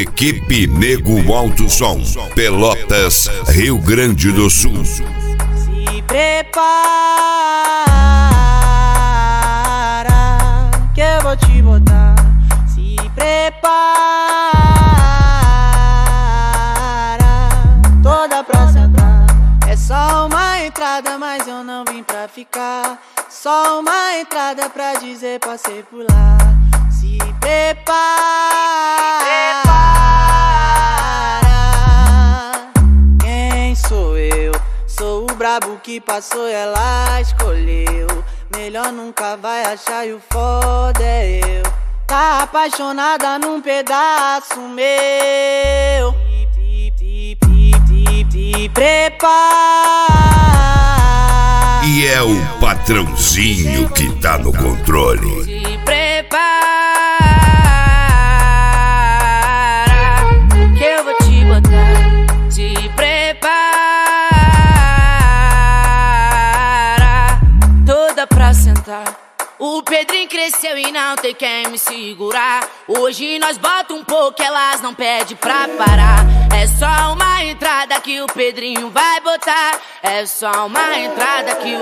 Equipe Nego Alto Som, Pelotas, Rio Grande do Sul. Se prepara que eu vou te botar. Se prepara, toda pra sentar. É só uma entrada, mas eu não vim pra ficar. Só uma entrada pra dizer passei por lá. Se prepara. Quem sou eu? Sou o brabo que passou e ela escolheu. Melhor nunca vai achar e o foda é eu. Tá apaixonada num pedaço meu. Se prepara. E é o patrãozinho que tá no controle. Se prepara que eu vou te botar. Se prepara, toda pra sentar. O Pedrinho cresceu e não tem quem me segurar. Hoje nós bota um pouco, elas não pedem pra parar. É só uma entrada que o Pedrinho vai botar. É só uma entrada que